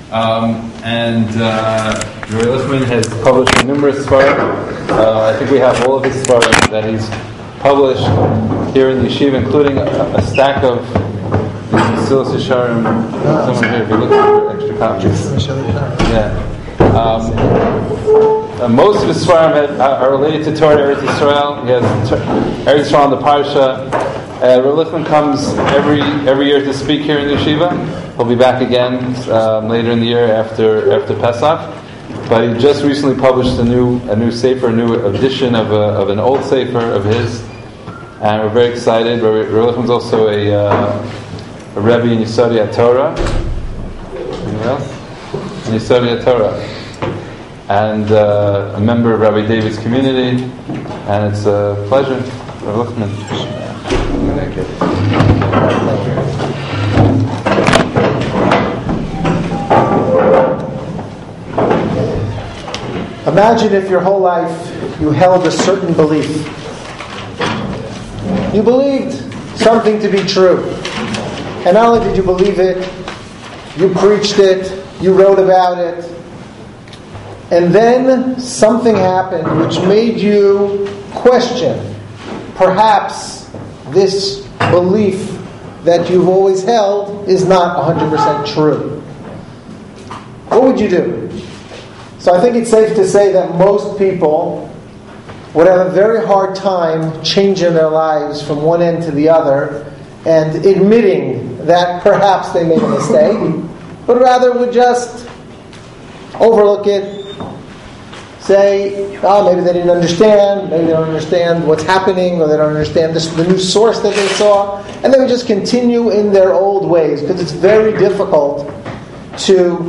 And Rabbi Lichtman has published numerous svarim. I think we have all of his svarim that he's published here in the yeshiva, including a stack of the Mesilas Yesharim. Someone here, if you look for extra copies. Yeah. Most of his svarim are related to Torah Eretz Yisrael. He has Eretz Yisrael on the Parsha. Rabbi Lichtman comes every year to speak here in the yeshiva. He'll be back again later in the year after Pesach. But he just recently published a new sefer, a new edition of an old sefer of his, and we're very excited. Rabbi Lichtman's also a Rebbe in Yesodei Torah. Anyone else? In Yesodei Torah, and a member of Rabbi David's community. And it's a pleasure, Rabbi Lichtman. Thank you. Imagine if your whole life you held a certain belief. You believed something to be true. And not only did you believe it, you preached it, you wrote about it. And then something happened which made you question perhaps this belief that you've always held is not 100% true. What would you do? So I think it's safe to say that most people would have a very hard time changing their lives from one end to the other and admitting that perhaps they made a mistake, but rather would just overlook it, say, maybe they didn't understand, maybe they don't understand what's happening, or they don't understand the new source that they saw, and they would just continue in their old ways, because it's very difficult to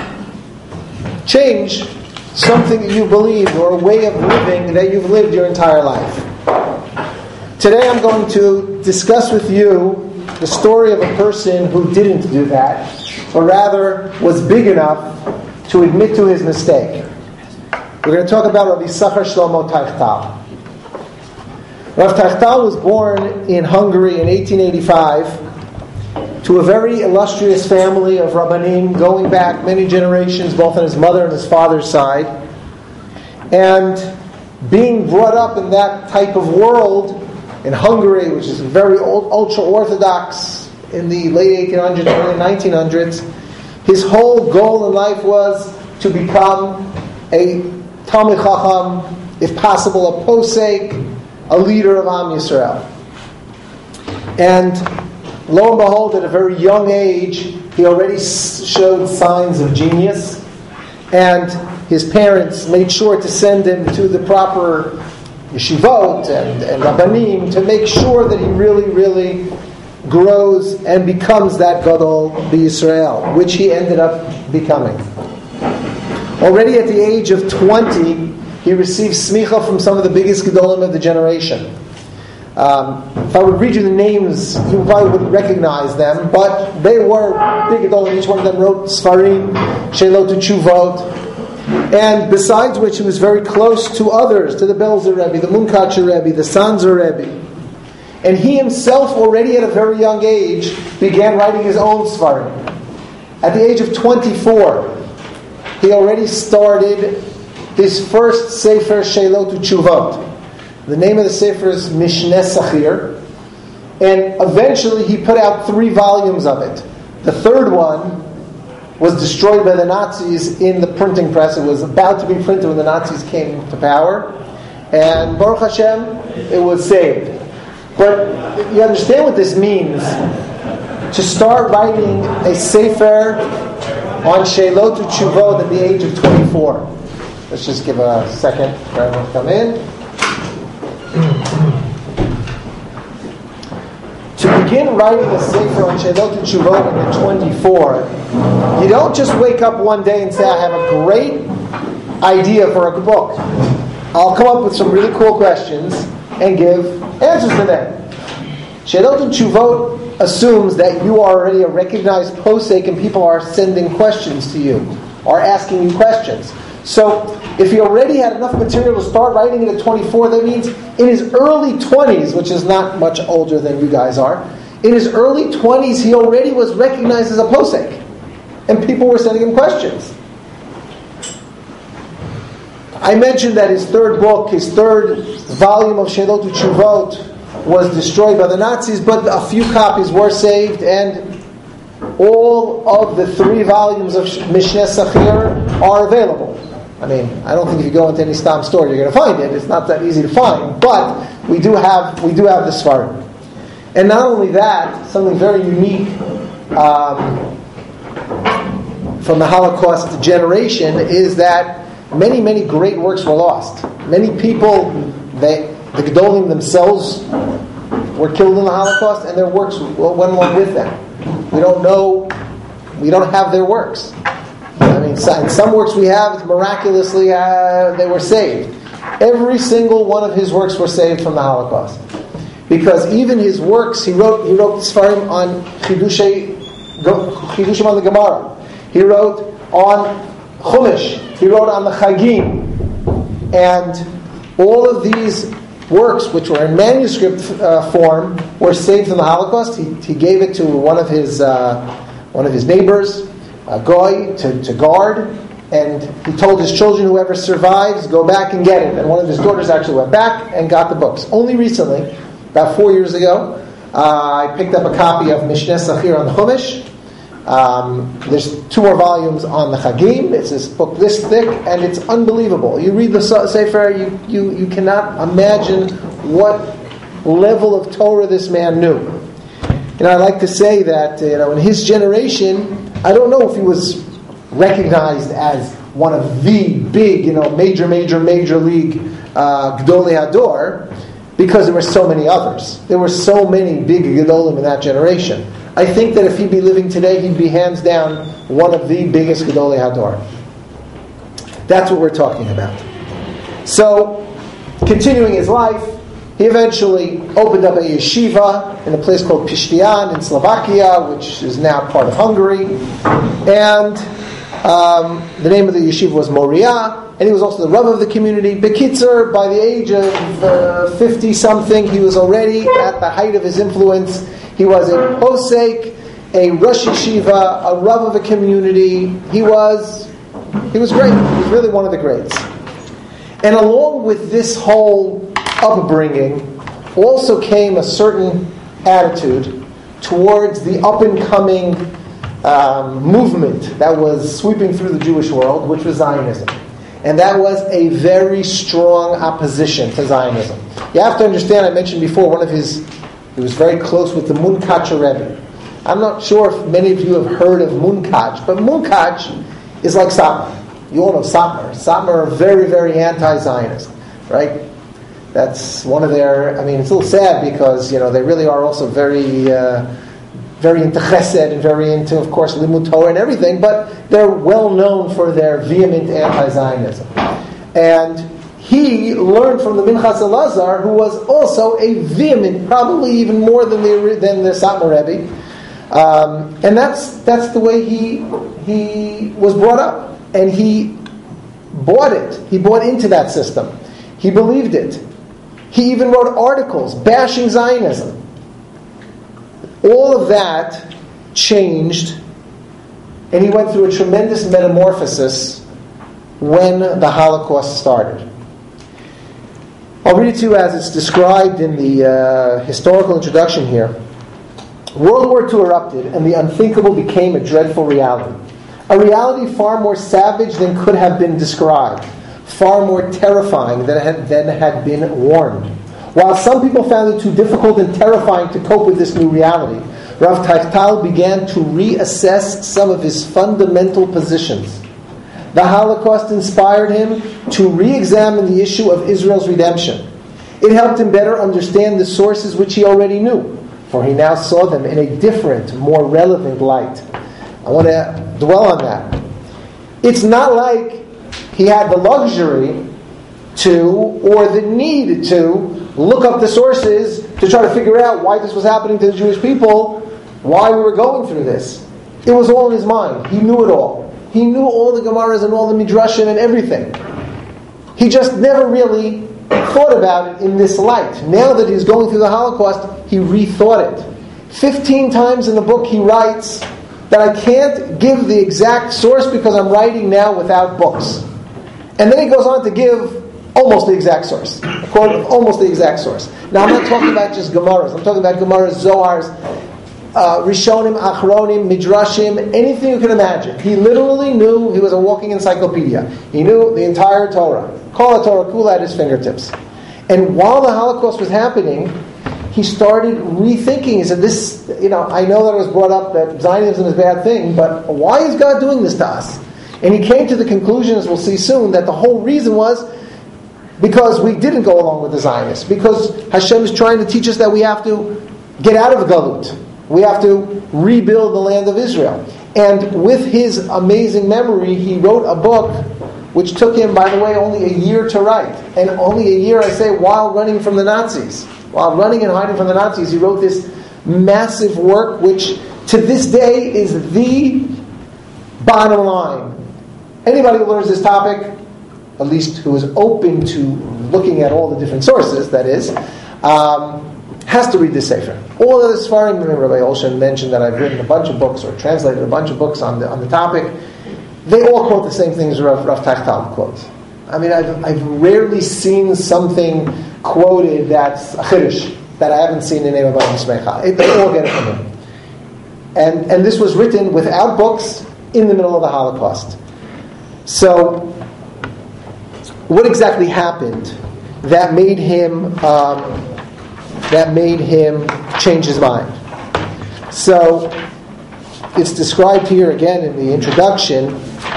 change something that you believe or a way of living that you've lived your entire life. Today I'm going to discuss with you the story of a person who didn't do that, or rather was big enough to admit to his mistake. We're going to talk about Rabbi Yisachar Shlomo Teichtal. Rav Teichtal was born in Hungary in 1885 to a very illustrious family of Rabbanim, going back many generations, both on his mother and his father's side. And being brought up in that type of world in Hungary, which is very ultra-Orthodox in the late 1800s, early 1900s, his whole goal in life was to become a Talmid Chacham, if possible a posek, a leader of Am Yisrael. And lo and behold, at a very young age, he already showed signs of genius, and his parents made sure to send him to the proper yeshivot and rabbanim to make sure that he really, really grows and becomes that gadol b'Yisrael, which he ended up becoming. Already at the age of 20, he received smicha from some of the biggest gedolim of the generation. If I would read you the names, you probably wouldn't recognize them, but they were big gedolim. Each one of them wrote Sfarim, Sheilot Utshuvot, and besides which he was very close to others, to the Belzer Rebbe, the Munkacher Rebbe, the Sanzer Rebbe. And he himself, already at a very young age, began writing his own Sfarim. At the age of 24, he already started his first Sefer Sheilot Utshuvot. The name of the Sefer is Mishneh Sachir. And eventually he put out 3 volumes of it. The third one was destroyed by the Nazis in the printing press. It was about to be printed when the Nazis came to power. And Baruch Hashem, it was saved. But you understand what this means. To start writing a Sefer on Sheilot Utshuvot at the age of 24. Let's just give a second for everyone to come in. To begin writing a sefer on Sheilot Utshuvot when you're 24, you don't just wake up one day and say, I have a great idea for a book. I'll come up with some really cool questions and give answers to them. Sheilot Utshuvot assumes that you are already a recognized posek and people are sending questions to you, are asking you questions. So if he already had enough material to start writing it at 24, that means in his early 20s, which is not much older than you guys are, in his early 20s he already was recognized as a posek. And people were sending him questions. I mentioned that his third book, his third volume of Sheilot Utshuvot, was destroyed by the Nazis, but a few copies were saved, and all of the 3 volumes of Mishneh Sachir are available. I mean, I don't think if you go into any Stam store you're going to find it. It's not that easy to find, but we do have the Sfarim. And not only that, something very unique from the Holocaust generation is that many, many great works were lost. Many people, the Gedolim themselves were killed in the Holocaust, and their works went along with them. We don't have their works. I mean, in some works we have, miraculously, they were saved. Every single one of his works were saved from the Holocaust. Because even his works, he wrote Sfarim on Chidushim on the Gemara. He wrote on Chumash. He wrote on the Chagim. And all of these works, which were in manuscript form, were saved from the Holocaust. He gave it to one of his neighbors, a Goy, to guard. And he told his children, whoever survives, go back and get it. And one of his daughters actually went back and got the books. Only recently, about 4 years ago, I picked up a copy of Mishneh Sachir on the Chumash. There's 2 more volumes on the Chagim. It's this book this thick, and it's unbelievable. You read the Sefer, you cannot imagine what level of Torah this man knew. I like to say that in his generation, I don't know if he was recognized as one of the big, major league Gedolei Hador, because there were so many others. There were so many big Gedolim in that generation. I think that if he'd be living today, he'd be hands down one of the biggest Gedolei Hador. That's what we're talking about. So, continuing his life, he eventually opened up a yeshiva in a place called Pishtian in Slovakia, which is now part of Hungary. And the name of the yeshiva was Moriah, and he was also the Rav of the community. Bekitzer, by the age of 50-something, he was already at the height of his influence. He was a posek, a Rosh Yeshiva, a Rav of a community. He was great. He was really one of the greats. And along with this whole upbringing also came a certain attitude towards the up-and-coming movement that was sweeping through the Jewish world, which was Zionism. And that was a very strong opposition to Zionism. You have to understand, I mentioned before, he was very close with the Munkach Rebbe. I'm not sure if many of you have heard of Munkach, but Munkach is like Satmar. You all know Satmar. Satmar are very, very anti-Zionist, right? That's one of their, it's a little sad because, they really are also very, very into chesed and very into, of course, limud Torah and everything, but they're well known for their vehement anti-Zionism. And he learned from the Minchas Elazar, who was also a vehement, probably even more than the Satmar Rebbe. And that's the way he was brought up. And he bought it. He bought into that system. He believed it. He even wrote articles bashing Zionism. All of that changed, and he went through a tremendous metamorphosis when the Holocaust started. I'll read it to you as it's described in the historical introduction here. World War II erupted, and the unthinkable became a dreadful reality. A reality far more savage than could have been described, far more terrifying than had been warned. While some people found it too difficult and terrifying to cope with this new reality, Rav Teichtal began to reassess some of his fundamental positions. The Holocaust inspired him to re-examine the issue of Israel's redemption. It helped him better understand the sources which he already knew, for he now saw them in a different, more relevant light. I want to dwell on that. It's not like he had the luxury to, or the need to, look up the sources to try to figure out why this was happening to the Jewish people, why we were going through this. It was all in his mind. He knew it all. He knew all the Gemaras and all the Midrashim and everything. He just never really thought about it in this light. Now that he's going through the Holocaust, he rethought it. 15 times in the book he writes, that I can't give the exact source because I'm writing now without books. And then he goes on to give almost the exact source. Almost the exact source. Now I'm not talking about just Gemaras. I'm talking about Gemaras, Zohars, Rishonim, Achronim, Midrashim, anything you can imagine. He literally knew, he was a walking encyclopedia. He knew the entire Torah. Kol Torah Kula at his fingertips. And while the Holocaust was happening, he started rethinking. He said, this, I know that it was brought up that Zionism is a bad thing, but why is God doing this to us? And he came to the conclusion, as we'll see soon, that the whole reason was because we didn't go along with the Zionists. Because Hashem is trying to teach us that we have to get out of Galut. We have to rebuild the land of Israel. And with his amazing memory, he wrote a book which took him, by the way, only a year to write. And only a year, I say, while running from the Nazis. While running and hiding from the Nazis, he wrote this massive work which to this day is the bottom line. Anybody who learns this topic, at least who is open to looking at all the different sources, that is, has to read this Sefer. All of the Sfarim, Rabbi Olshan mentioned that I've written a bunch of books or translated a bunch of books on the topic. They all quote the same things Rav Tachtal quotes. I mean, I've rarely seen something quoted that's a chiddush that I haven't seen in Eimah B'Adim Smecha. They all get it from him. And this was written without books in the middle of the Holocaust. So, what exactly happened that made him change his mind? So, it's described here again in the introduction.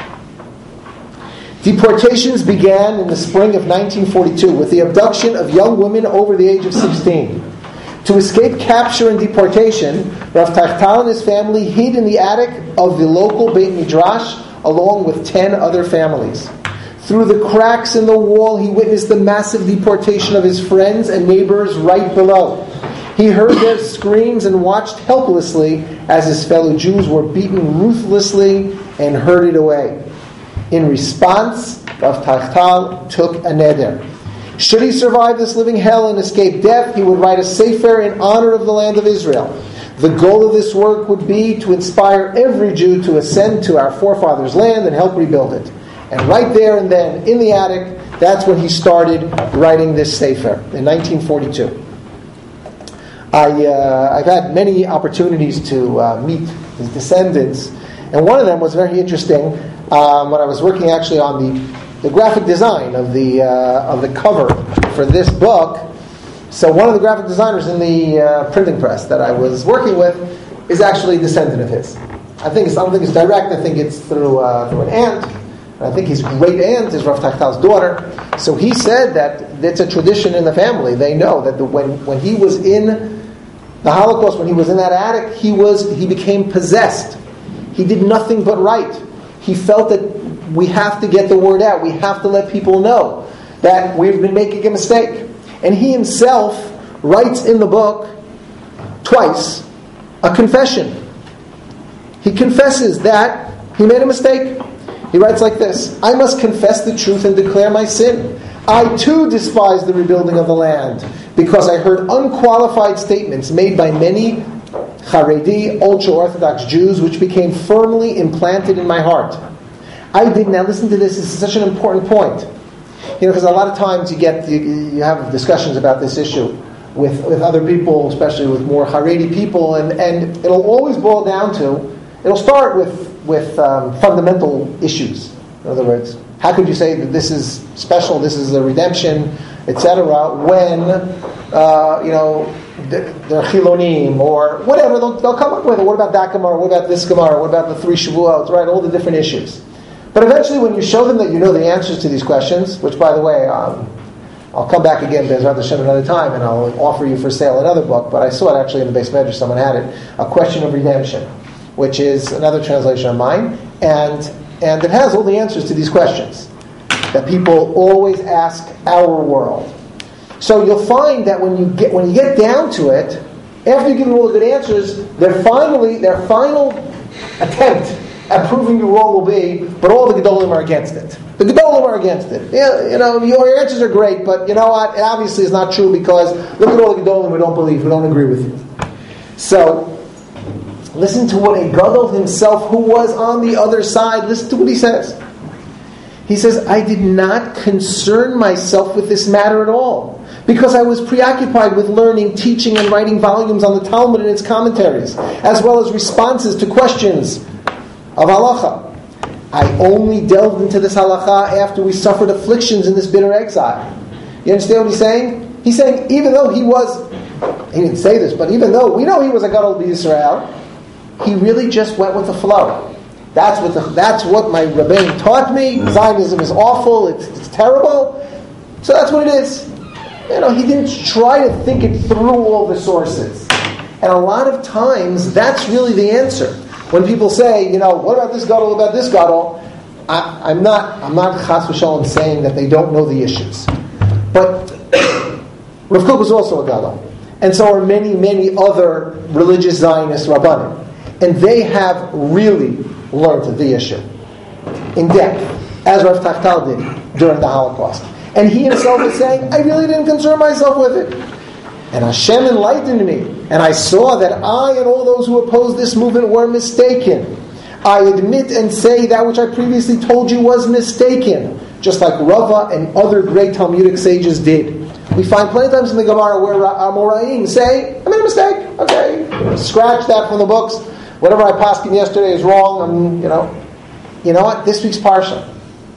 Deportations began in the spring of 1942 with the abduction of young women over the age of 16. To escape capture and deportation, Rav Tachtal and his family hid in the attic of the local Beit Midrash along with 10 other families. Through the cracks in the wall, he witnessed the massive deportation of his friends and neighbors right below. He heard their screams and watched helplessly as his fellow Jews were beaten ruthlessly and herded away. In response, Rav Tachtal took a neder. Should he survive this living hell and escape death, he would write a sefer in honor of the land of Israel. The goal of this work would be to inspire every Jew to ascend to our forefathers' land and help rebuild it. And right there and then, in the attic, that's when he started writing this sefer, in 1942. I've had many opportunities to meet his descendants, and one of them was very interesting when I was working actually on the graphic design of the cover for this book. So one of the graphic designers in the printing press that I was working with is actually a descendant of his. I don't think it's direct. I think it's through an aunt. I think his great aunt is Rav Tachtal's daughter. So he said that it's a tradition in the family. They know that when he was in the Holocaust, when he was in that attic, he became possessed. He did nothing but write. He felt that we have to get the word out. We have to let people know that we've been making a mistake. And he himself writes in the book twice a confession. He confesses that he made a mistake. He writes like this: I must confess the truth and declare my sin. I too despise the rebuilding of the land because I heard unqualified statements made by many Haredi, ultra-Orthodox Jews, which became firmly implanted in my heart. Now listen to this. This is such an important point. Because a lot of times you have discussions about this issue with other people, especially with more Haredi people, and it'll always boil down to, it'll start with fundamental issues. In other words, how could you say that this is special, this is a redemption, etc., when they're Chilonim or whatever they'll come up with it. What about that Gemara? What about this Gemara? What about the 3 Shavuot? Right, all the different issues. But eventually, when you show them that you know the answers to these questions, which, by the way, I'll come back again, Bezrat Hashem, another time, and I'll offer you for sale another book, but I saw it actually in the Beis Medrash, someone had it, A Question of Redemption, which is another translation of mine, and it has all the answers to these questions that people always ask our world. So you'll find that when you get down to it, after you give them all the good answers, their final attempt at proving you wrong will be, but all the Gedolim are against it. The Gedolim are against it. Your answers are great, but you know what? It obviously is not true because look at all the Gedolim we don't believe, we don't agree with you. So Listen to what a gadol himself, who was on the other side, listen to what he says. He says, I did not concern myself with this matter at all, because I was preoccupied with learning, teaching, and writing volumes on the Talmud and its commentaries, as well as responses to questions of halacha. I only delved into this halacha after we suffered afflictions in this bitter exile. You understand what he's saying? He's saying, even though he didn't say this, but even though we know he was a gadol b'Yisrael, he really just went with the flow. That's what my Rebbein taught me. Zionism is awful. It's terrible. So that's what it is. He didn't try to think it through all the sources. And a lot of times, that's really the answer. When people say, what about this gadol, I'm not chas v'shalom saying that they don't know the issues. But Rav Kook was also a gadol. And so are many, many other religious Zionist rabbanim. And they have really learned the issue in depth, as Rav Tachtal did during the Holocaust. And he himself is saying, I really didn't concern myself with it. And Hashem enlightened me. And I saw that I and all those who opposed this movement were mistaken. I admit and say that which I previously told you was mistaken, just like Rava and other great Talmudic sages did. We find plenty of times in the Gemara where Amoraim say, I made a mistake. Okay, scratch that from the books. Whatever I paskin yesterday is wrong. You know what? This week's Parshat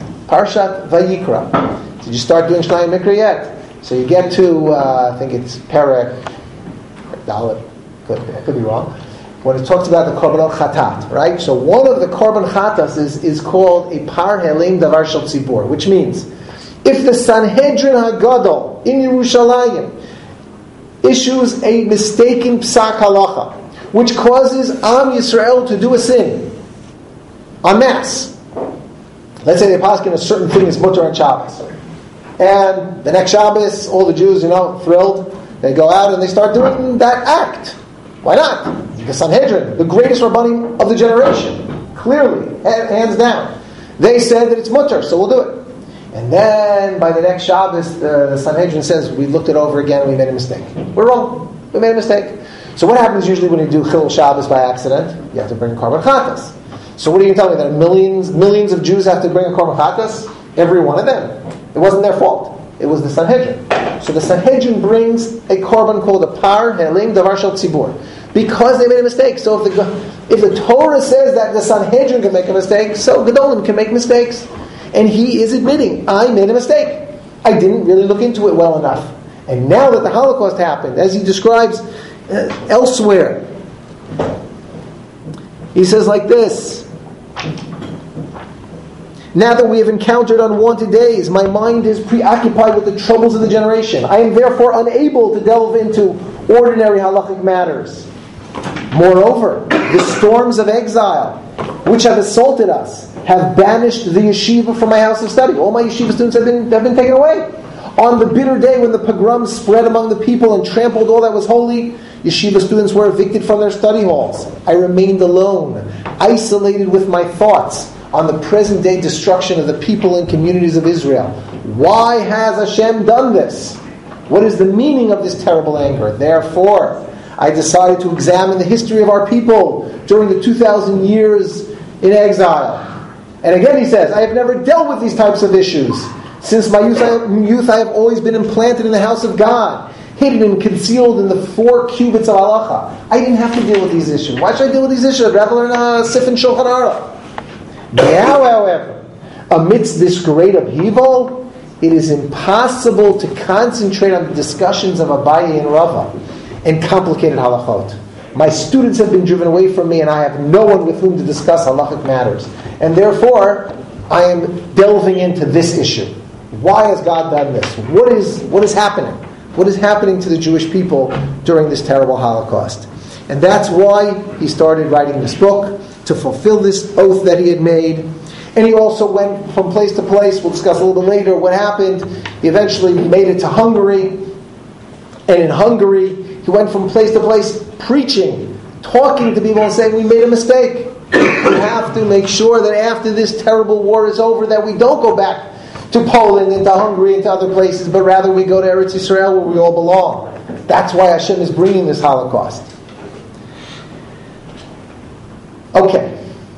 Vayikra. Did you start doing Shnai Mikra yet? So you get to, I think it's Perek Dalet. I could be wrong. When it talks about the Korban Chatat, right? So one of the Korban Chatas is called a Par Helim Davar Shel Tzibur, which means if the Sanhedrin HaGadol in Yerushalayim issues a mistaken psak halacha, which causes Am Yisrael to do a sin en masse. Let's say they paskin a certain thing is mutter on Shabbos. And the next Shabbos, all the Jews, thrilled, they go out and they start doing that act. Why not? The Sanhedrin, the greatest rabbanim of the generation, clearly, hands down. They said that it's mutter, so we'll do it. And then by the next Shabbos, the Sanhedrin says, we looked it over again and we made a mistake. We're wrong. We made a mistake. So what happens usually when you do Chilul Shabbos by accident? You have to bring Korban Chatas. So what are you telling me? That millions of Jews have to bring a Korban Chatas? Every one of them. It wasn't their fault. It was the Sanhedrin. So the Sanhedrin brings a Korban called a Par Helim Davar Shel Tzibur, because they made a mistake. So if the Torah says that the Sanhedrin can make a mistake, so Gedolim can make mistakes. And he is admitting, I made a mistake. I didn't really look into it well enough. And now that the Holocaust happened, as he describes elsewhere, he says like this: now that we have encountered unwanted days, my mind is preoccupied with the troubles of the generation. I am therefore unable to delve into ordinary halachic matters. Moreover, the storms of exile, which have assaulted us, have banished the yeshiva from my house of study. All my yeshiva students have been taken away. On the bitter day when the pogroms spread among the people and trampled all that was holy, yeshiva students were evicted from their study halls. I remained alone, isolated with my thoughts on the present day destruction of the people and communities of Israel. Why has Hashem done this? What is the meaning of this terrible anger? Therefore, I decided to examine the history of our people during the 2,000 years in exile. And again he says, I have never dealt with these types of issues. Since my youth I have always been implanted in the house of God, hidden and concealed in the 4 cubits of halacha. I didn't have to deal with these issues. Why should I deal with these issues? I'd rather learn Sif and Shulchan Aruch. Now, however, amidst this great upheaval, it is impossible to concentrate on the discussions of Abaye and Rava and complicated halachot. My students have been driven away from me and I have no one with whom to discuss halachic matters. And therefore, I am delving into this issue. Why has God done this? What is happening? What is happening to the Jewish people during this terrible Holocaust? And that's why he started writing this book, to fulfill this oath that he had made. And he also went from place to place. We'll discuss a little bit later what happened. He eventually made it to Hungary. And in Hungary, he went from place to place preaching, talking to people and saying, we made a mistake. We have to make sure that after this terrible war is over that we don't go back to Poland and to Hungary and to other places, but rather we go to Eretz Yisrael where we all belong. That's why Hashem is bringing this Holocaust. Okay,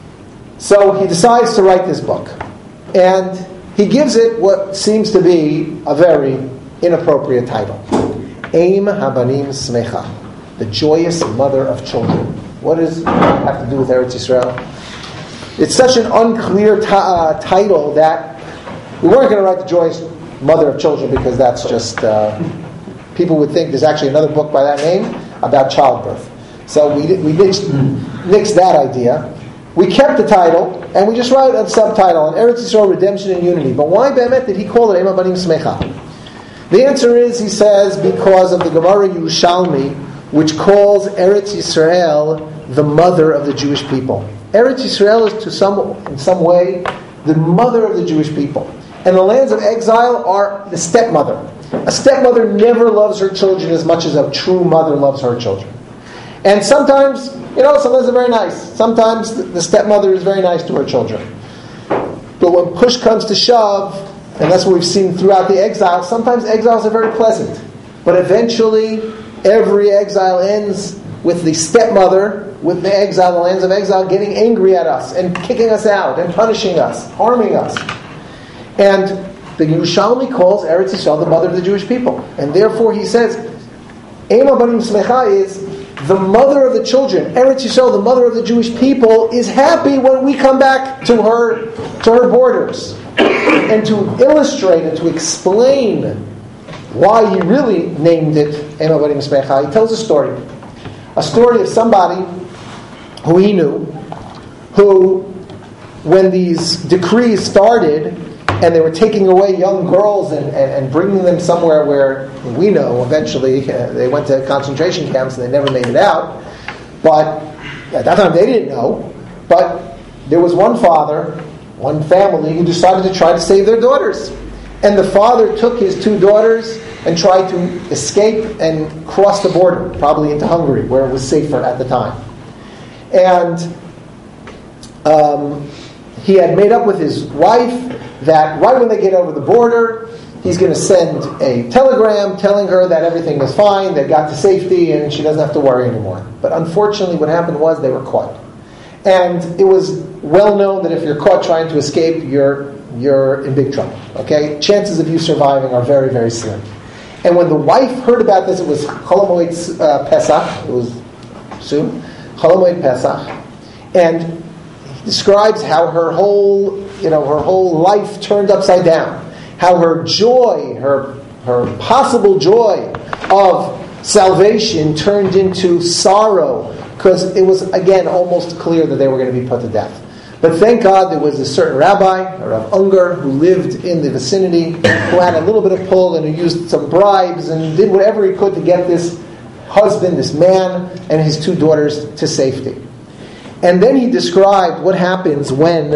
so he decides to write this book. And he gives it what seems to be a very inappropriate title. Eim Habanim Smecha, the joyous mother of children. What does it have to do with Eretz Yisrael? It's such an unclear title that we weren't going to write the joyous mother of children because that's just, people would think there's actually another book by that name about childbirth. So we nixed that idea. We kept the title, and we just wrote a subtitle on Eretz Yisrael, Redemption and Unity. But why, Be'emet, did he call it Eim Habanim Smecha? The answer is, he says, because of the Gemara Yerushalmi, which calls Eretz Yisrael the mother of the Jewish people. Eretz Yisrael is in some way the mother of the Jewish people. And the lands of exile are the stepmother. A stepmother never loves her children as much as a true mother loves her children. And sometimes, sometimes they're very nice. Sometimes the stepmother is very nice to her children. But when push comes to shove, and that's what we've seen throughout the exile, sometimes exiles are very pleasant. But eventually, every exile ends with the stepmother, with the exile, the lands of exile, getting angry at us and kicking us out and punishing us, harming us. And the Yerushalmi calls Eretz Yisrael the mother of the Jewish people. And therefore he says, Eim Habanim Smecha is the mother of the children. Eretz Yisrael, the mother of the Jewish people, is happy when we come back to her borders. And to illustrate and to explain why he really named it Eim Habanim Smecha, he tells a story of somebody who he knew, who, when these decrees started, and they were taking away young girls and bringing them somewhere where we know eventually they went to concentration camps and they never made it out. But at that time they didn't know. But there was one father, one family, who decided to try to save their daughters. And the father took his two daughters and tried to escape and cross the border, probably into Hungary, where it was safer at the time. And he had made up with his wife that right when they get over the border, he's going to send a telegram telling her that everything is fine, they got to safety, and she doesn't have to worry anymore. But unfortunately, what happened was they were caught. And it was well known that if you're caught trying to escape, you're in big trouble. Okay? Chances of you surviving are very, very slim. And when the wife heard about this, it was Chol HaMoed Pesach, it was soon, Chol HaMoed Pesach, and he describes how her whole life turned upside down. How her joy, her possible joy of salvation turned into sorrow, because it was, again, almost clear that they were going to be put to death. But thank God there was a certain rabbi, Rav Unger, who lived in the vicinity, who had a little bit of pull and who used some bribes and did whatever he could to get this husband, this man, and his two daughters to safety. And then he described what happens when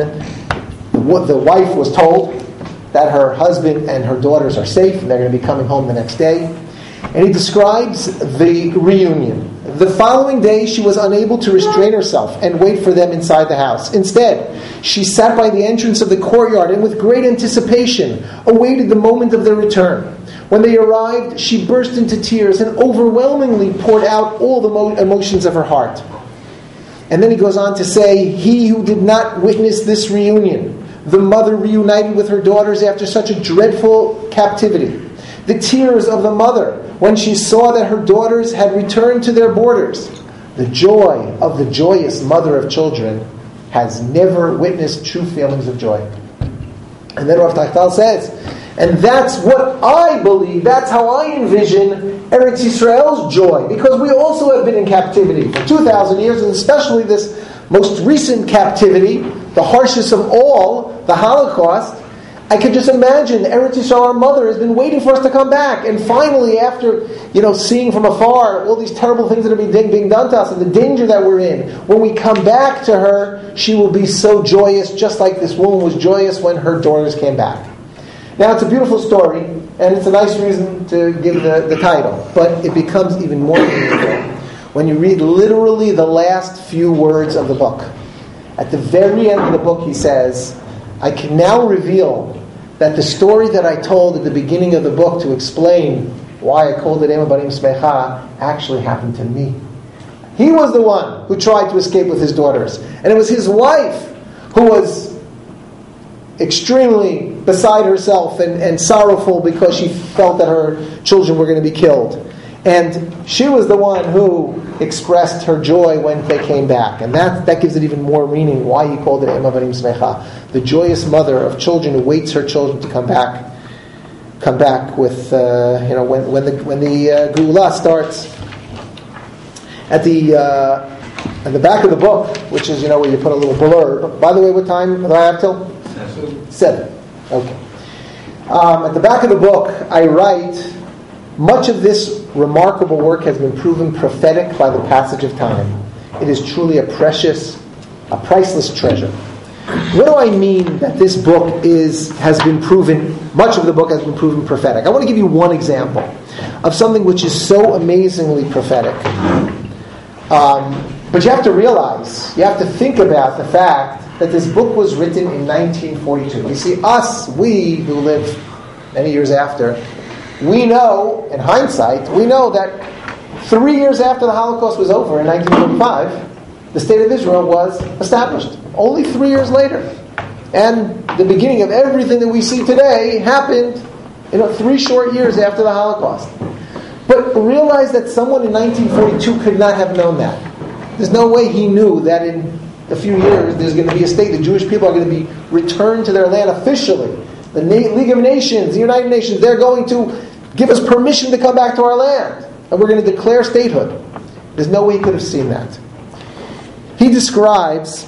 the wife was told that her husband and her daughters are safe and they're going to be coming home the next day. And he describes the reunion. The following day, she was unable to restrain herself and wait for them inside the house. Instead, she sat by the entrance of the courtyard and with great anticipation awaited the moment of their return. When they arrived, she burst into tears and overwhelmingly poured out all the emotions of her heart. And then he goes on to say, he who did not witness this reunion, the mother reunited with her daughters after such a dreadful captivity. The tears of the mother when she saw that her daughters had returned to their borders. The joy of the joyous mother of children has never witnessed true feelings of joy. And then Rav Tachtal says, and that's what I believe, that's how I envision Eretz Yisrael's joy, because we also have been in captivity for 2,000 years, and especially this most recent captivity, the harshest of all, the Holocaust. I could just imagine Eretz Yisrael, our mother, has been waiting for us to come back. And finally, after seeing from afar all these terrible things that are being done to us and the danger that we're in, when we come back to her, she will be so joyous, just like this woman was joyous when her daughters came back. Now, it's a beautiful story, and it's a nice reason to give the title. But it becomes even more beautiful when you read literally the last few words of the book. At the very end of the book, he says, I can now reveal that the story that I told at the beginning of the book to explain why I called it Eim Habanim Smecha actually happened to me. He was the one who tried to escape with his daughters. And it was his wife who was extremely beside herself and sorrowful because she felt that her children were going to be killed. And she was the one who expressed her joy when they came back. And that gives it even more meaning why he called it Em Avanim Smecha, the joyous mother of children who waits her children to come back with, when the Geulah starts. At the back of the book, which is, where you put a little blur. By the way, what time do I have till? 7. Okay. At the back of the book, I write, much of this remarkable work has been proven prophetic by the passage of time. It is truly a priceless treasure. What do I mean that this book has been proven, much of the book has been proven prophetic? I want to give you one example of something which is so amazingly prophetic. But you have to realize, you have to think about the fact that this book was written in 1942. You see, we who live many years after, we know, in hindsight, we know that 3 years after the Holocaust was over in 1945, the State of Israel was established. Only 3 years later. And the beginning of everything that we see today happened 3 short years after the Holocaust. But realize that someone in 1942 could not have known that. There's no way he knew that in a few years there's going to be a state, the Jewish people are going to be returned to their land officially. The League of Nations, the United Nations, they're going to give us permission to come back to our land. And we're going to declare statehood. There's no way he could have seen that. He describes,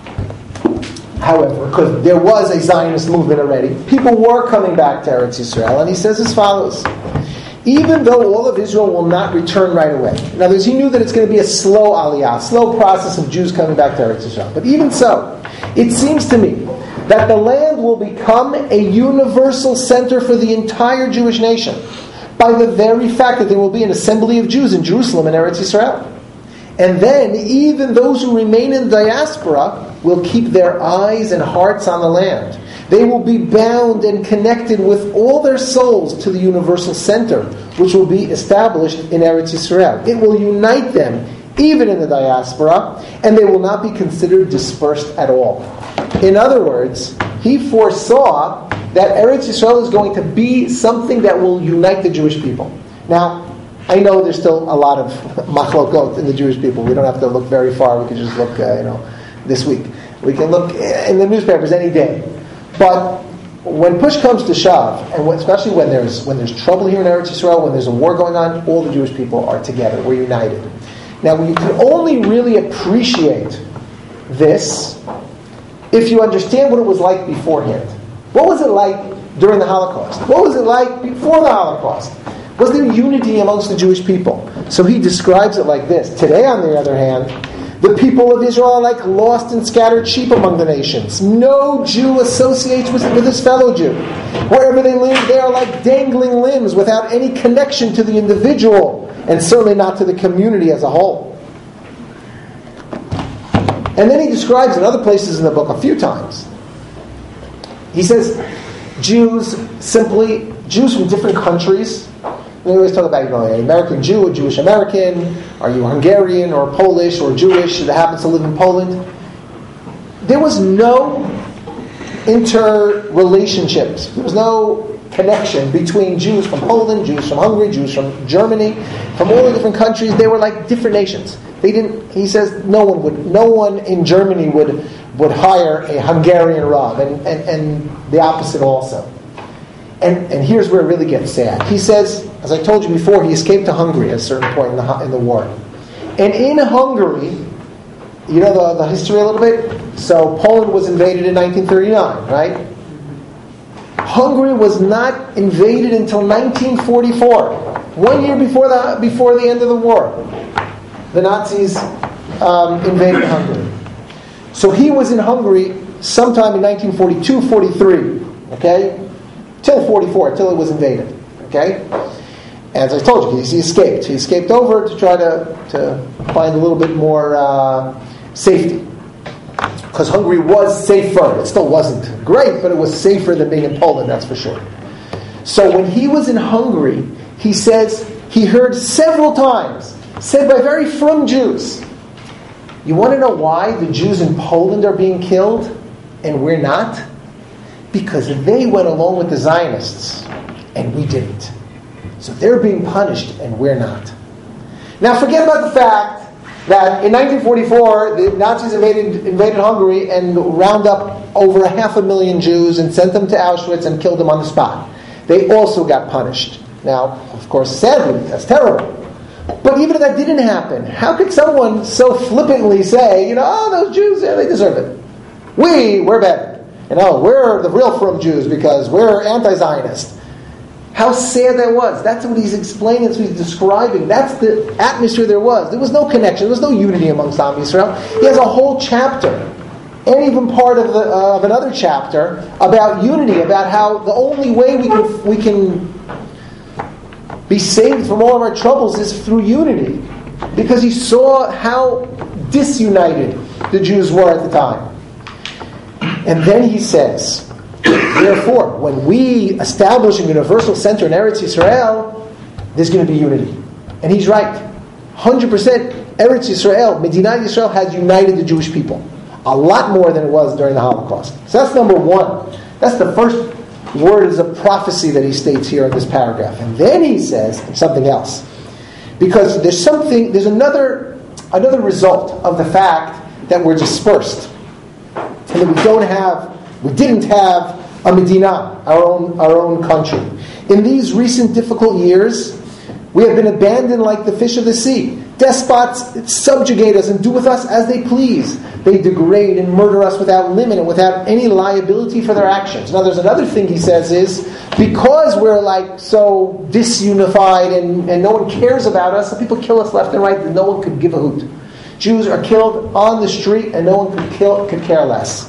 however, because there was a Zionist movement already, people were coming back to Eretz Yisrael, and he says as follows: even though all of Israel will not return right away. In other words, he knew that it's going to be a slow aliyah, slow process of Jews coming back to Eretz Yisrael. But even so, it seems to me that the land will become a universal center for the entire Jewish nation by the very fact that there will be an assembly of Jews in Jerusalem and Eretz Yisrael. And then, even those who remain in the diaspora will keep their eyes and hearts on the land. They will be bound and connected with all their souls to the universal center, which will be established in Eretz Yisrael. It will unite them, even in the diaspora, and they will not be considered dispersed at all. In other words, he foresaw that Eretz Yisrael is going to be something that will unite the Jewish people. Now, I know there's still a lot of machlokot in the Jewish people. We don't have to look very far. We can just look, this week. We can look in the newspapers any day. But when push comes to shove, and especially when there's trouble here in Eretz Yisrael, when there's a war going on, all the Jewish people are together. We're united. Now, you can only really appreciate this if you understand what it was like beforehand. What was it like during the Holocaust? What was it like before the Holocaust? Was there unity amongst the Jewish people? So he describes it like this. Today, on the other hand, the people of Israel are like lost and scattered sheep among the nations. No Jew associates with his fellow Jew. Wherever they live, they are like dangling limbs without any connection to the individual, and certainly not to the community as a whole. And then he describes in other places in the book a few times. He says, Jews from different countries. We always talk about, an American Jew, a Jewish American. Are you Hungarian or Polish or Jewish that happens to live in Poland? There was no interrelationships. There was no connection between Jews from Poland, Jews from Hungary, Jews from Germany, from all the different countries. They were like different nations. They didn't. He says no one in Germany would hire a Hungarian Rav, and the opposite also. And here's where it really gets sad. He says, as I told you before, he escaped to Hungary at a certain point in the war. And in Hungary, you know the history a little bit? So Poland was invaded in 1939, right? Hungary was not invaded until 1944, 1 year before the end of the war. The Nazis invaded Hungary. So he was in Hungary sometime in 1942, 43, okay? Till 44, till it was invaded, okay? As I told you, he escaped. He escaped over to try to find a little bit more safety. Because Hungary was safer. It still wasn't great, but it was safer than being in Poland, that's for sure. So when he was in Hungary, he says he heard several times said by very frum Jews. You want to know why the Jews in Poland are being killed and we're not? Because they went along with the Zionists and we didn't. So they're being punished and we're not. Now forget about the fact that in 1944 the Nazis invaded Hungary and round up over 500,000 Jews and sent them to Auschwitz and killed them on the spot. They also got punished. Now, of course, sadly, that's terrible. But even if that didn't happen, how could someone so flippantly say, those Jews, they deserve it. We're better. We're the real frum Jews because we're anti-Zionist. How sad that was. That's what he's explaining, that's what he's describing. That's the atmosphere there was. There was no connection. There was no unity amongst Am Yisrael. He has a whole chapter, and even part of another chapter, about unity, about how the only way we can be saved from all of our troubles is through unity. Because he saw how disunited the Jews were at the time. And then he says, therefore, when we establish a universal center in Eretz Yisrael, there's going to be unity. And he's right. 100% Eretz Yisrael, Medinat Yisrael, has united the Jewish people. A lot more than it was during the Holocaust. So that's number one. That's the first word is a prophecy that he states here in this paragraph. And then he says something else. Because there's another result of the fact that we're dispersed. And that we didn't have a Medina, our own country. In these recent difficult years, we have been abandoned like the fish of the sea. Despots subjugate us and do with us as they please. They degrade and murder us without limit and without any liability for their actions. Now there's another thing he says is, because we're so disunified and no one cares about us, so people kill us left and right, and no one could give a hoot. Jews are killed on the street and no one could care less.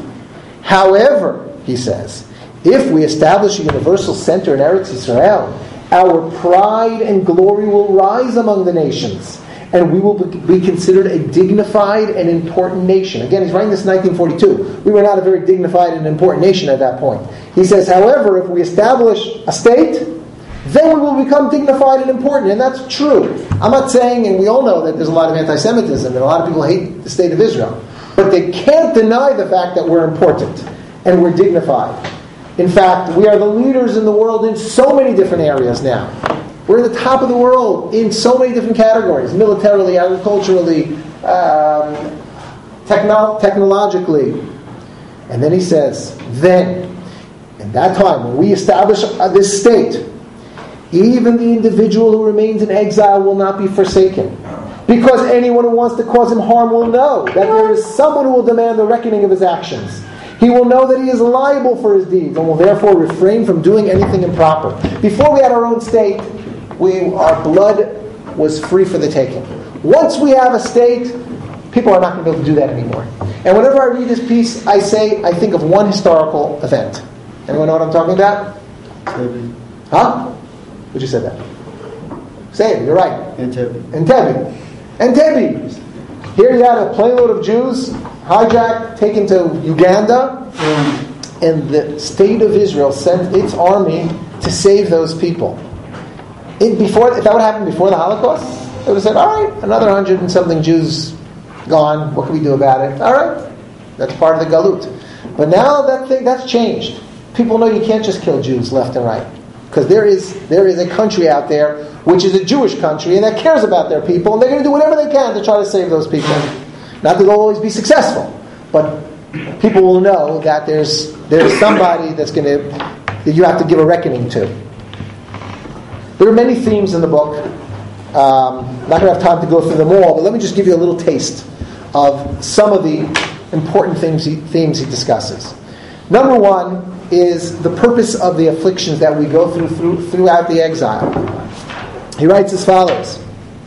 However, he says, if we establish a universal center in Eretz Yisrael, our pride and glory will rise among the nations, and we will be considered a dignified and important nation. Again, he's writing this in 1942. We were not a very dignified and important nation at that point. He says, however, if we establish a state, then we will become dignified and important, and that's true. I'm not saying, and we all know that there's a lot of anti-Semitism, and a lot of people hate the state of Israel, but they can't deny the fact that we're important and we're dignified. In fact, we are the leaders in the world in so many different areas now. We're at the top of the world in so many different categories, militarily, agriculturally, technologically. And then he says, then, in that time, when we establish this state, even the individual who remains in exile will not be forsaken. Because anyone who wants to cause him harm will know that there is someone who will demand the reckoning of his actions. He will know that he is liable for his deeds and will therefore refrain from doing anything improper. Before we had our own state, our blood was free for the taking. Once we have a state, people are not going to be able to do that anymore. And whenever I read this piece, I think of one historical event. Anyone know what I'm talking about? Entebbe. Huh? Who'd you say that? Say it, you're right. Entebbe. Entebbe. Here you had a plane load of Jews hijacked, taken to Uganda, and the state of Israel sent its army to save those people. If that would happen before the Holocaust, they would have said, all right, another 100 and something Jews gone, what can we do about it? All right, that's part of the galut. But now that's changed. People know you can't just kill Jews left and right. Because there is a country out there which is a Jewish country and that cares about their people, and they're going to do whatever they can to try to save those people. Not that they'll always be successful, but people will know that there's somebody that you have to give a reckoning to. There are many themes in the book. I'm not going to have time to go through them all, but let me just give you a little taste of some of the important themes he discusses. Number one is the purpose of the afflictions that we go throughout the exile. He writes as follows.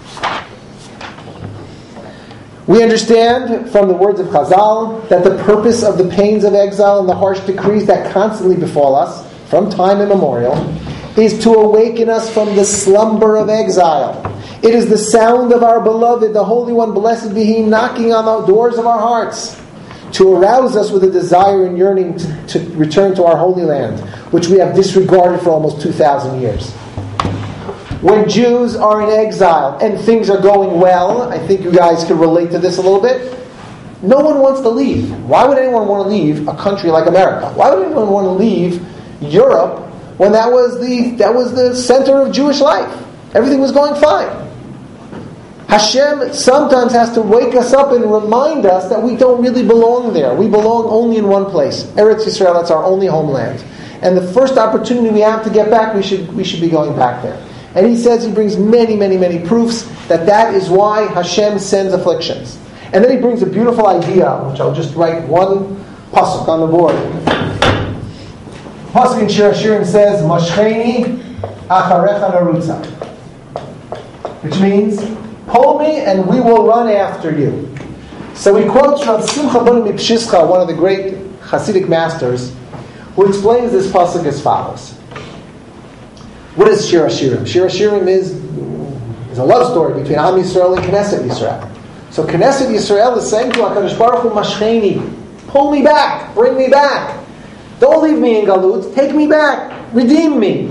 We understand from the words of Chazal that the purpose of the pains of exile and the harsh decrees that constantly befall us from time immemorial is to awaken us from the slumber of exile. It is the sound of our beloved, the Holy One, blessed be He, knocking on the doors of our hearts, to arouse us with a desire and yearning to return to our Holy Land, which we have disregarded for almost 2,000 years. When Jews are in exile and things are going well, I think you guys can relate to this a little bit. No one wants to leave. Why would anyone want to leave a country like America? Why would anyone want to leave Europe when that was the center of Jewish life? Everything was going fine. Hashem sometimes has to wake us up and remind us that we don't really belong there. We belong only in one place. Eretz Yisrael, that's our only homeland. And the first opportunity we have to get back, we should be going back there. And he says, he brings many, many, many proofs that is why Hashem sends afflictions. And then he brings a beautiful idea, which I'll just write one pasuk on the board. Pasuk in Shir Hashirim says, Moshcheni acharecha narutza. Which means, pull me and we will run after you. So he quotes from Simcha ben Mipshischa, one of the great Hasidic masters, who explains this pasuk as follows. What is Shir Hashirim? Shir Hashirim is a love story between Am Yisrael and Knesset Yisrael. So Knesset Yisrael is saying to HaKadosh Baruch Hu, Mashcheni, pull me back, bring me back. Don't leave me in Galut, take me back, redeem me.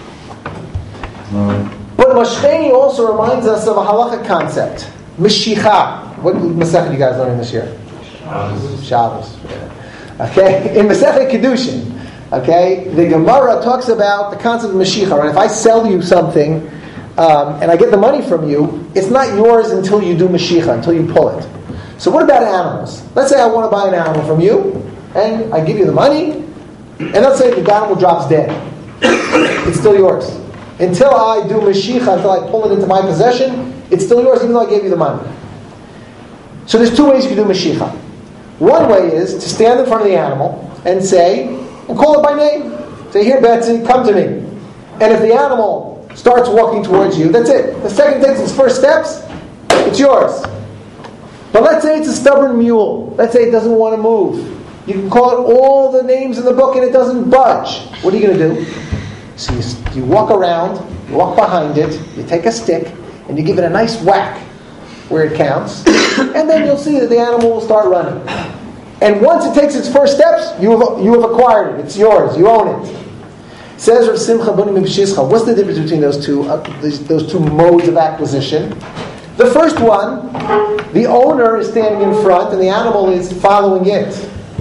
But Mashcheni also reminds us of a halachic concept, Meshicha. What Masechet you guys learning this year? Shabbos. Okay, in Masechet Kedushin. Okay, the Gemara talks about the concept of Meshicha. Right? If I sell you something and I get the money from you, it's not yours until you do Meshicha, until you pull it. So what about animals? Let's say I want to buy an animal from you, and I give you the money, and let's say the animal drops dead. It's still yours. Until I do Meshicha, until I pull it into my possession, it's still yours even though I gave you the money. So there's two ways you can do Meshicha. One way is to stand in front of the animal and call it by name. Say, here Betsy, come to me. And if the animal starts walking towards you, that's it. The second takes its first steps, it's yours. But let's say it's a stubborn mule. Let's say it doesn't want to move. You can call it all the names in the book and it doesn't budge. What are you going to do? So you walk around, you walk behind it, you take a stick, and you give it a nice whack where it counts, and then you'll see that the animal will start running. And once it takes its first steps, you have acquired it. It's yours. You own it. Says Rav Simcha ben Mipshischa, what's the difference between those two modes of acquisition? The first one, the owner is standing in front and the animal is following it.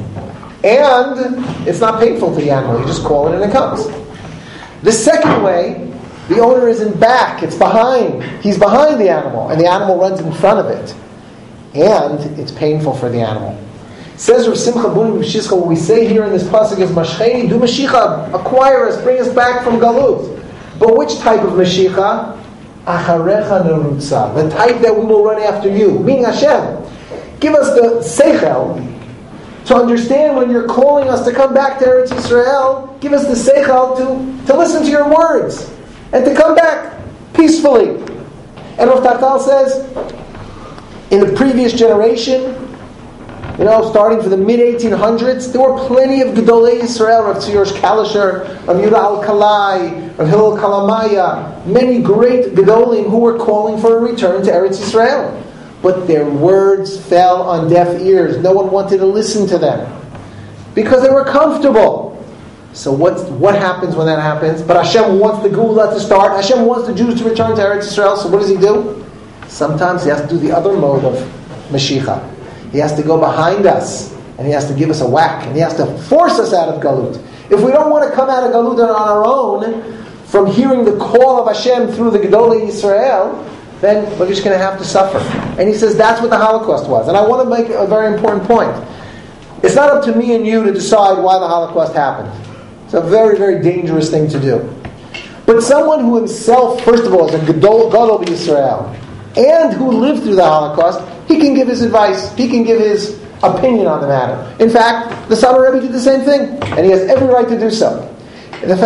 And it's not painful to the animal. You just call it and it comes. The second way, the owner is in back. It's behind. He's behind the animal and the animal runs in front of it. And it's painful for the animal. Says Rav Simcha ben Mipshischa, what we say here in this pasuk is Mashcheni, do Mashicha, acquire us, bring us back from Galut. But which type of Mashicha? Acharecha nerutza, the type that we will run after you. Meaning Hashem, give us the seichel to understand when you're calling us to come back to Eretz Yisrael. Give us the seichel to listen to your words and to come back peacefully. And Rav Tartal says, in the previous generation, starting from the mid-1800s, there were plenty of Gedolei Yisrael, Rav Tziosh Kalisher, Rav Yehuda Al-Kalai, Rav Hillel Kalamaya, many great Gedolim who were calling for a return to Eretz Yisrael. But their words fell on deaf ears. No one wanted to listen to them because they were comfortable. So what happens when that happens? But Hashem wants the Geulah to start. Hashem wants the Jews to return to Eretz Yisrael. So what does He do? Sometimes He has to do the other mode of Mashiach. He has to go behind us, and He has to give us a whack, and He has to force us out of Galut. If we don't want to come out of Galut on our own, from hearing the call of Hashem through the Gedolei Yisrael, then we're just going to have to suffer. And he says that's what the Holocaust was. And I want to make a very important point. It's not up to me and you to decide why the Holocaust happened. It's a very, very dangerous thing to do. But someone who himself, first of all, is a Gadol Yisrael, and who lived through the Holocaust, he can give his advice. He can give his opinion on the matter. In fact, the Satmar Rebbe did the same thing, and he has every right to do so. And the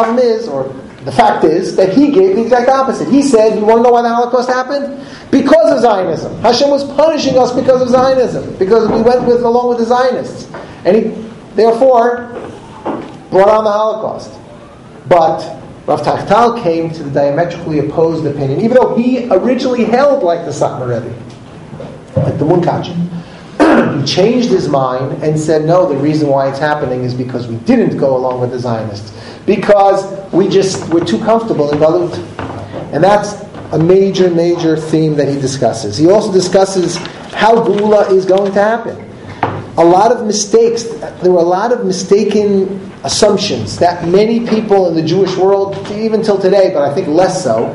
fact is that he gave the exact opposite. He said, you want to know why the Holocaust happened? Because of Zionism. Hashem was punishing us because of Zionism, because we went along with the Zionists. And He, therefore, brought on the Holocaust. But Rav Tachtal came to the diametrically opposed opinion, even though he originally held like the Satmar Rebbe, like the Munkachim. He changed his mind and said, no, the reason why it's happening is because we didn't go along with the Zionists. Because we're too comfortable in Galut. And that's a major, major theme that he discusses. He also discusses how Geula is going to happen. A lot of mistakes, there were a lot of mistaken assumptions that many people in the Jewish world, even till today, but I think less so,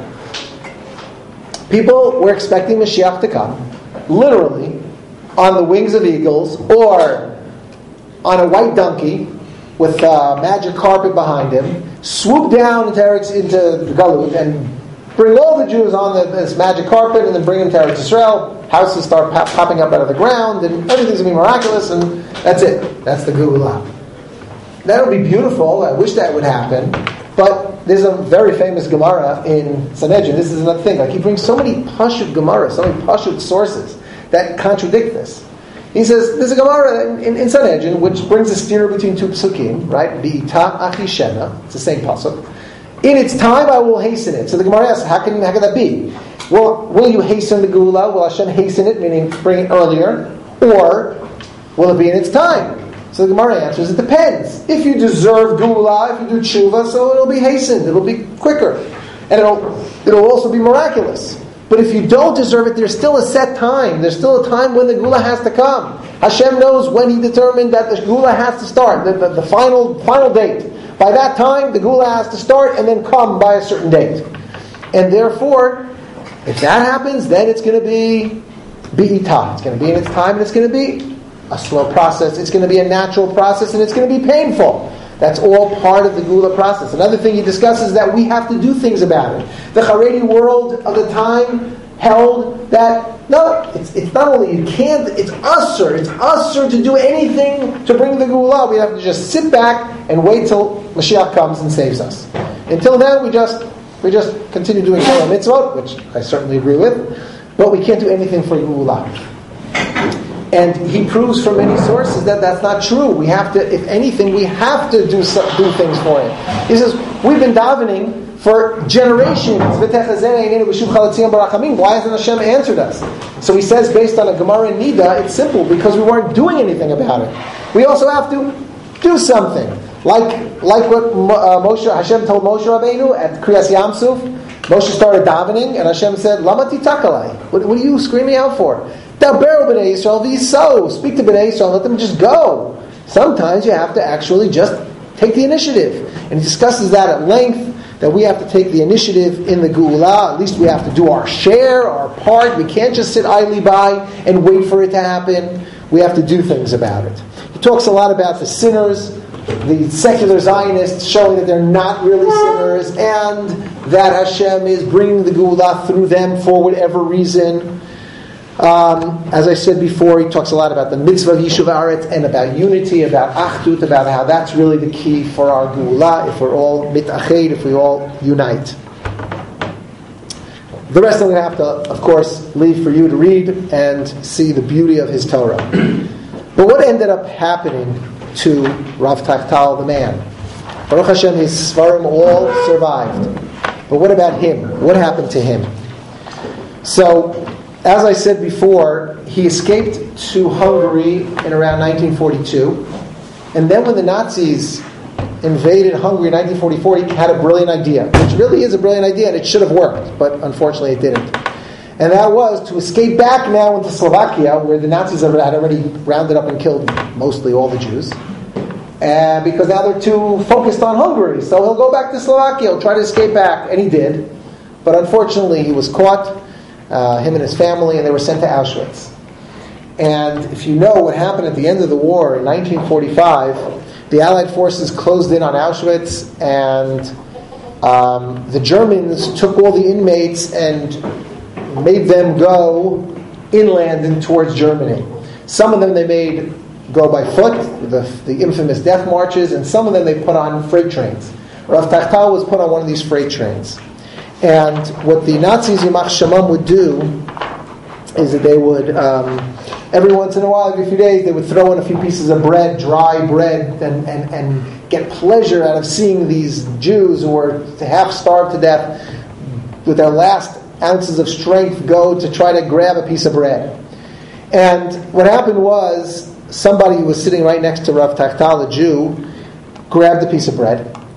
people were expecting Mashiach to come, literally, on the wings of eagles, or on a white donkey, with a magic carpet behind him, swoop down into the Galut, and bring all the Jews on this magic carpet, and then bring them to Eretz Yisrael. Houses start popping up out of the ground, and everything's going to be miraculous, and that's it. That's the Geula. That would be beautiful. I wish that would happen. But there's a very famous Gemara in Sanhedrin. This is another thing. Like, he brings so many Pashut Gemara, so many Pashut sources that contradict this. He says, there's a Gemara in Sanhedrin which brings a steer between two psukim, right? Bi'ita achi shena. It's the same pasuk. In its time, I will hasten it. So the Gemara asks, how can that be? Well, will you hasten the Geula? Will Hashem hasten it, meaning bring it earlier? Or will it be in its time? So the Gemara answers, it depends. If you deserve Geula, if you do tshuva, so it'll be hastened. It'll be quicker. And it'll also be miraculous. But if you don't deserve it, there's still a set time. There's still a time when the Geula has to come. Hashem knows when He determined that the Geula has to start, the final date. By that time, the Geula has to start and then come by a certain date. And therefore, if that happens, then it's going to be bi'ita. It's going to be in its time, and it's going to be a slow process. It's going to be a natural process, and it's going to be painful. That's all part of the Geula process. Another thing he discusses is that we have to do things about it. The Haredi world of the time held that, no, it's not only you can't, it's usher to do anything to bring the Geula. We have to just sit back and wait till Mashiach comes and saves us. Until then, we just continue doing Torah mitzvot, which I certainly agree with, but we can't do anything for Geula. And he proves from many sources that that's not true. We have to, if anything, we have to do things for him. He says, we've been davening for generations. Why hasn't Hashem answered us? So he says, based on a Gemara in Nida, it's simple, because we weren't doing anything about it. We also have to do something. Like what Hashem told Moshe Rabbeinu at Kriyas Yamsuf. Moshe started davening, and Hashem said, Lama titakalai? What are you screaming out for? Daber b'nei Yisrael v'yiso. Speak to b'nei Yisrael, let them just go. Sometimes you have to actually just take the initiative. And he discusses that at length, that we have to take the initiative in the Geula. At least we have to do our share, our part. We can't just sit idly by and wait for it to happen. We have to do things about it. He talks a lot about the sinners, the secular Zionists, showing that they're not really sinners, and that Hashem is bringing the Geula through them for whatever reason. As I said before, he talks a lot about the mitzvah of Yishuv Haaretz and about unity, about achdut, about how that's really the key for our Geula, if we're all mitached, if we all unite. The rest I'm going to have to, of course, leave for you to read and see the beauty of his Torah. But what ended up happening to Rav Tachtal, the man? Baruch Hashem, his Svarim all survived. But what about him? What happened to him? So, as I said before, he escaped to Hungary in around 1942. And then when the Nazis invaded Hungary in 1944, he had a brilliant idea, which really is a brilliant idea, and it should have worked, but unfortunately it didn't. And that was to escape back now into Slovakia, where the Nazis had already rounded up and killed mostly all the Jews. Because now they're too focused on Hungary. So he'll go back to Slovakia, he'll try to escape back, and he did. But unfortunately he was caught, him and his family, and they were sent to Auschwitz. And if you know what happened at the end of the war in 1945, the Allied forces closed in on Auschwitz, and the Germans took all the inmates and made them go inland and towards Germany. Some of them they made go by foot, the infamous death marches, and some of them they put on freight trains. Rav Tachtal was put on one of these freight trains. And what the Nazis, Yimach Shamam, would do is that they would, every once in a while, every few days, they would throw in a few pieces of bread, dry bread, and get pleasure out of seeing these Jews who were half starved to death with their last ounces of strength go to try to grab a piece of bread. And what happened was, somebody who was sitting right next to Rav Tachtal, a Jew, grabbed a piece of bread,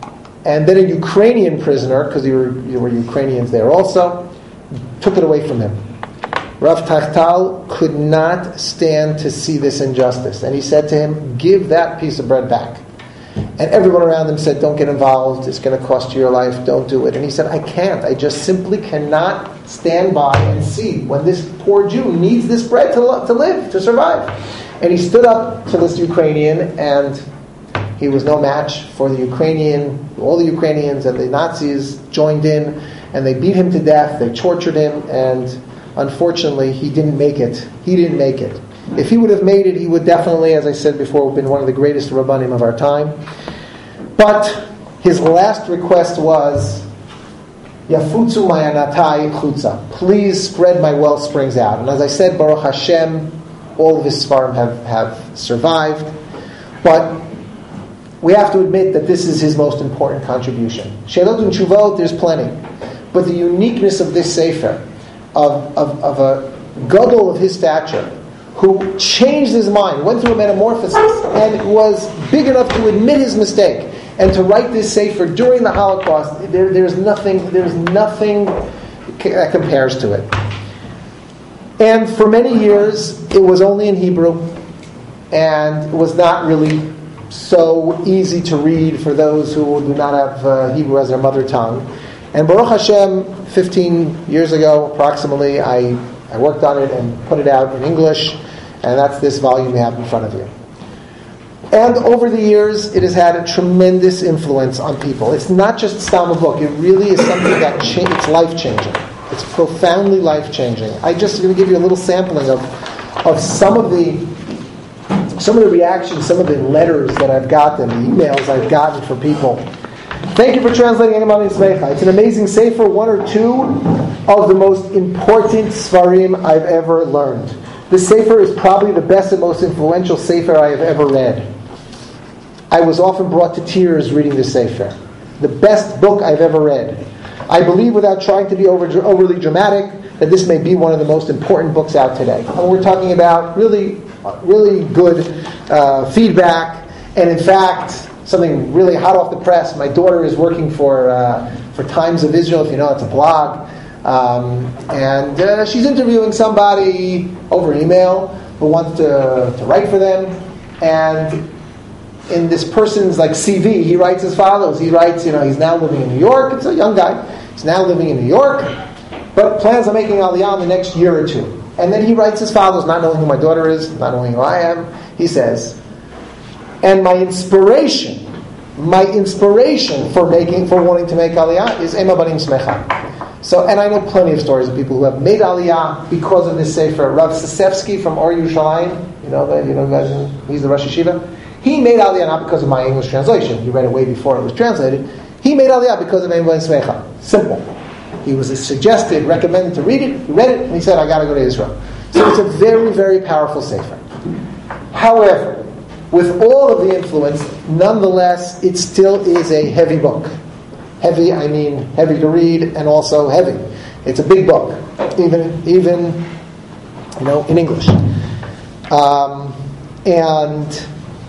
and then a Ukrainian prisoner, because there were Ukrainians there also, took it away from him. Rav Tachtal could not stand to see this injustice, and he said to him, give that piece of bread back. And everyone around him said, don't get involved, it's going to cost you your life, don't do it. And he said, I can't, I just simply cannot stand by and see when this poor Jew needs this bread to live, to survive. And he stood up to this Ukrainian, and he was no match for the Ukrainian. All the Ukrainians and the Nazis joined in, and they beat him to death, they tortured him, and unfortunately he didn't make it. If he would have made it, he would definitely, as I said before, have been one of the greatest Rabbanim of our time. But his last request was, Yafutzu ma'anatai chutza. Please spread my well springs out. And as I said, Baruch Hashem, all of his Sfarim have survived. But we have to admit that this is his most important contribution. Sheilot and Tshuvot, there's plenty. But the uniqueness of this Sefer, of a gadol of his stature, who changed his mind, went through a metamorphosis, and was big enough to admit his mistake, and to write this Sefer during the Holocaust, there's nothing that compares to it. And for many years, it was only in Hebrew, and it was not really so easy to read for those who do not have Hebrew as their mother tongue. And Baruch Hashem, 15 years ago approximately, I worked on it and put it out in English, and that's this volume you have in front of you. And over the years, it has had a tremendous influence on people. It's not just a book. It really is something that it's life-changing. It's profoundly life-changing. I'm just going to give you a little sampling of some of the reactions, some of the letters that I've gotten, the emails I've gotten from people. Thank you for translating Eimad Smecha. It's an amazing sefer, one or two of the most important Sfarim I've ever learned. This sefer is probably the best and most influential sefer I have ever read. I was often brought to tears reading this sefer. The best book I've ever read. I believe, without trying to be overly dramatic, that this may be one of the most important books out today. And we're talking about really, really good feedback, and in fact, something really hot off the press. My daughter is working for Times of Israel, if you know, it's a blog. And she's interviewing somebody over email who wants to write for them. And in this person's CV, he writes as follows. He writes, he's now living in New York. It's a young guy. He's now living in New York, but plans on making Aliyah in the next year or two. And then he writes as follows, not knowing who my daughter is, not knowing who I am. He says, and my inspiration for wanting to make Aliyah is Ema Banim Smecha. So, and I know plenty of stories of people who have made Aliyah because of this sefer. Rav Sisevsky from Or Yerushalayim, he's the Rosh Yeshiva. He made Aliyah not because of my English translation. He read it way before it was translated. He made Aliyah because of Ema Banim Smecha. Simple. He was suggested, recommended to read it. He read it, and he said, I got to go to Israel. So it's a very, very powerful sefer. However, with all of the influence, nonetheless, it still is a heavy book. Heavy, I mean heavy to read and also heavy. It's a big book, even in English. And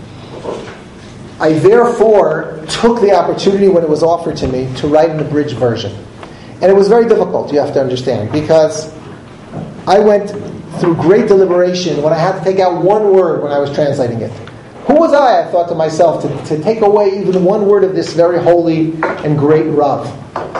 I therefore took the opportunity when it was offered to me to write an abridged version. And it was very difficult, you have to understand, because I went through great deliberation when I had to take out one word when I was translating it. Who was I thought to myself, to take away even one word of this very holy and great Rav?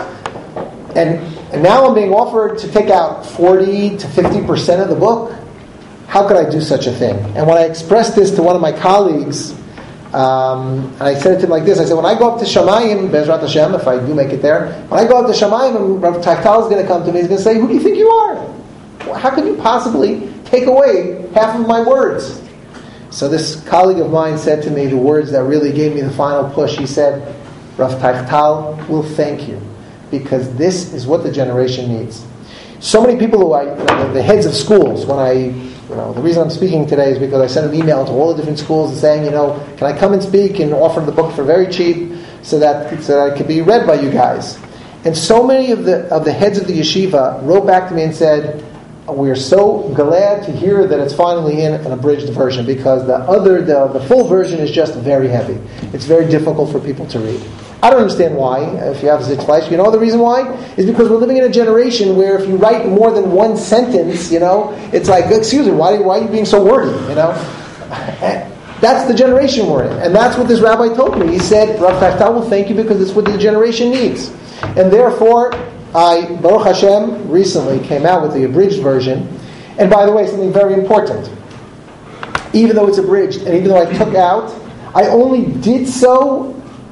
And now I'm being offered to take out 40 to 50% of the book? How could I do such a thing? And when I expressed this to one of my colleagues, and I said it to him like this, I said, when I go up to Shamayim, Bezrat Hashem, if I do make it there, when I go up to Shamayim, Rav Tachtal is going to come to me, he's going to say, who do you think you are? How could you possibly take away half of my words? So this colleague of mine said to me the words that really gave me the final push. He said, Rav Tachtal will thank you, because this is what the generation needs. So many people the heads of schools, the reason I'm speaking today is because I sent an email to all the different schools and saying, can I come and speak and offer the book for very cheap so that it could be read by you guys. And so many of the heads of the yeshiva wrote back to me and said, we're so glad to hear that it's finally in an abridged version, because the full version is just very heavy. It's very difficult for people to read. I don't understand why, if you have Sitzfleisch. You know the reason why? Is because we're living in a generation where if you write more than one sentence, it's like, excuse me, why are you being so wordy, That's the generation we're in. And that's what this rabbi told me. He said, Rav Tachtal will thank you because it's what the generation needs. And therefore, I, Baruch Hashem, recently came out with the abridged version. And by the way, something very important. Even though it's abridged, and even though I took out, I only did so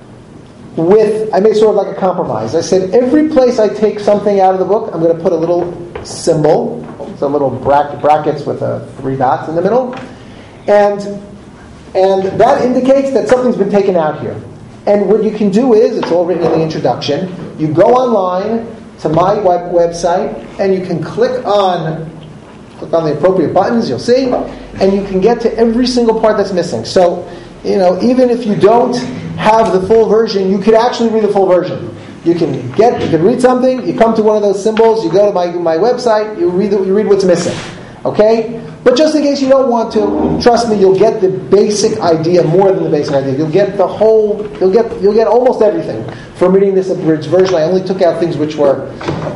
I made sort of like a compromise. I said, every place I take something out of the book, I'm going to put a little symbol, so little brackets with 3 dots in the middle. And that indicates that something's been taken out here. And what you can do is, it's all written in the introduction, you go online to my website, and you can click on the appropriate buttons, you'll see, and you can get to every single part that's missing. So, even if you don't have the full version, you could actually read the full version. You can read something, you come to one of those symbols, you go to my website, you read what's missing. Okay? But just in case you don't want to, trust me, you'll get the basic idea, more than the basic idea. You'll get you'll get almost everything from reading this abridged version. I only took out things which were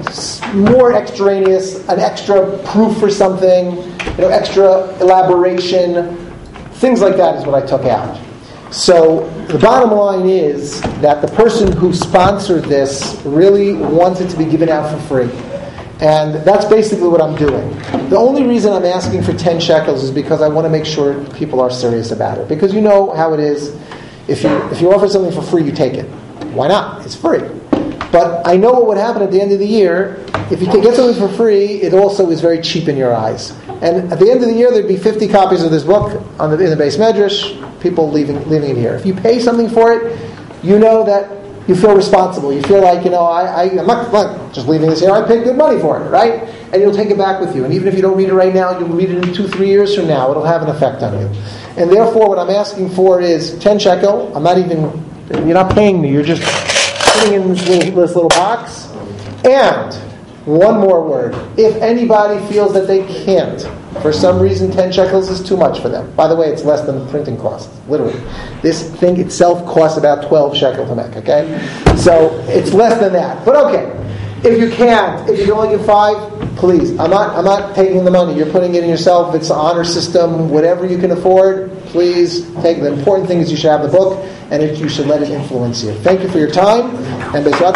more extraneous, an extra proof for something, extra elaboration, things like that is what I took out. So the bottom line is that the person who sponsored this really wants it to be given out for free. And that's basically what I'm doing. The only reason I'm asking for 10 shekels is because I want to make sure people are serious about it. Because you know how it is. If you offer something for free, you take it. Why not? It's free. But I know what would happen at the end of the year. If you can get something for free, it also is very cheap in your eyes. And at the end of the year, there'd be 50 copies of this book in the base medrash, people leaving it here. If you pay something for it, you know that you feel responsible. You feel like, I'm not just leaving this here. I paid good money for it, right? And you'll take it back with you. And even if you don't read it right now, you'll read it in 2-3 years from now. It'll have an effect on you. And therefore, what I'm asking for is 10 shekel. You're not paying me. You're just putting in this little box. And one more word. If anybody feels that they can't, for some reason 10 shekels is too much for them. By the way, it's less than the printing cost, literally. This thing itself costs about 12 shekel to make, okay? So it's less than that. But okay, if you can't, if you can only give 5, please. I'm not taking the money. You're putting it in yourself. It's an honor system. Whatever you can afford, please take. The important thing is you should have the book, and you should let it influence you. Thank you for your time. And Bezrat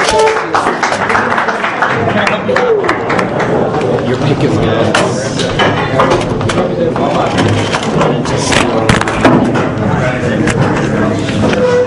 Hashem. Your pick is good.